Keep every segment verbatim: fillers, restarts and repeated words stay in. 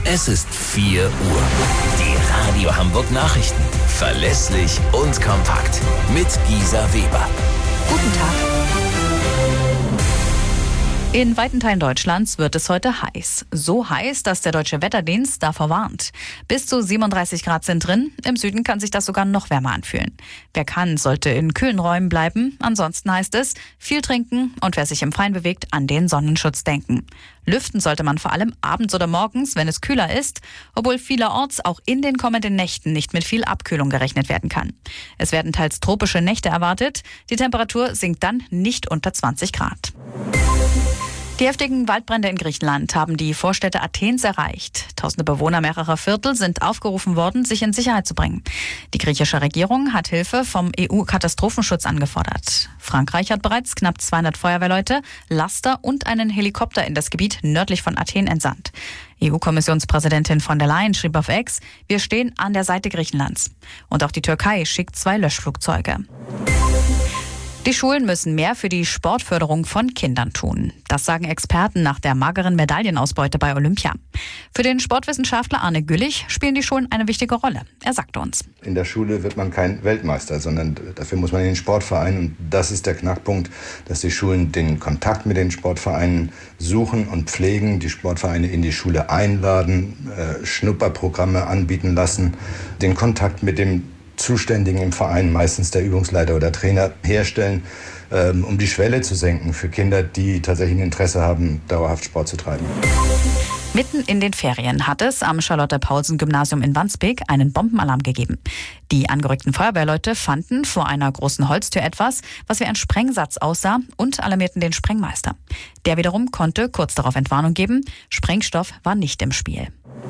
Es ist vier Uhr. Die Radio Hamburg Nachrichten. Verlässlich und kompakt. Mit Gisa Weber. Guten Tag. In weiten Teilen Deutschlands wird es heute heiß. So heiß, dass der Deutsche Wetterdienst davor warnt. Bis zu siebenunddreißig Grad sind drin. Im Süden kann sich das sogar noch wärmer anfühlen. Wer kann, sollte in kühlen Räumen bleiben. Ansonsten heißt es, viel trinken und wer sich im Freien bewegt, an den Sonnenschutz denken. Lüften sollte man vor allem abends oder morgens, wenn es kühler ist, obwohl vielerorts auch in den kommenden Nächten nicht mit viel Abkühlung gerechnet werden kann. Es werden teils tropische Nächte erwartet. Die Temperatur sinkt dann nicht unter zwanzig Grad. Die heftigen Waldbrände in Griechenland haben die Vorstädte Athens erreicht. Tausende Bewohner mehrerer Viertel sind aufgerufen worden, sich in Sicherheit zu bringen. Die griechische Regierung hat Hilfe vom E U-Katastrophenschutz angefordert. Frankreich hat bereits knapp zweihundert Feuerwehrleute, Laster und einen Helikopter in das Gebiet nördlich von Athen entsandt. E U-Kommissionspräsidentin von der Leyen schrieb auf X, wir stehen an der Seite Griechenlands. Und auch die Türkei schickt zwei Löschflugzeuge. Die Schulen müssen mehr für die Sportförderung von Kindern tun. Das sagen Experten nach der mageren Medaillenausbeute bei Olympia. Für den Sportwissenschaftler Arne Güllich spielen die Schulen eine wichtige Rolle. Er sagte uns. In der Schule wird man kein Weltmeister, sondern dafür muss man in den Sportverein. Und das ist der Knackpunkt, dass die Schulen den Kontakt mit den Sportvereinen suchen und pflegen, die Sportvereine in die Schule einladen, äh, Schnupperprogramme anbieten lassen, den Kontakt mit dem Zuständigen im Verein, meistens der Übungsleiter oder Trainer, herstellen, ähm, um die Schwelle zu senken für Kinder, die tatsächlich ein Interesse haben, dauerhaft Sport zu treiben. Mitten in den Ferien hat es am Charlotte-Paulsen-Gymnasium in Wandsbek einen Bombenalarm gegeben. Die angerückten Feuerwehrleute fanden vor einer großen Holztür etwas, was wie ein Sprengsatz aussah, und alarmierten den Sprengmeister. Der wiederum konnte kurz darauf Entwarnung geben. Sprengstoff war nicht im Spiel.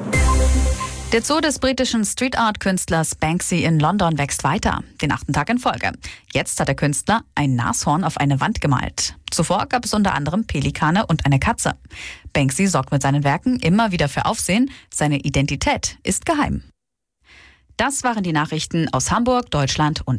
Der Zoo des britischen Street-Art-Künstlers Banksy in London wächst weiter, den achten Tag in Folge. Jetzt hat der Künstler ein Nashorn auf eine Wand gemalt. Zuvor gab es unter anderem Pelikane und eine Katze. Banksy sorgt mit seinen Werken immer wieder für Aufsehen. Seine Identität ist geheim. Das waren die Nachrichten aus Hamburg, Deutschland und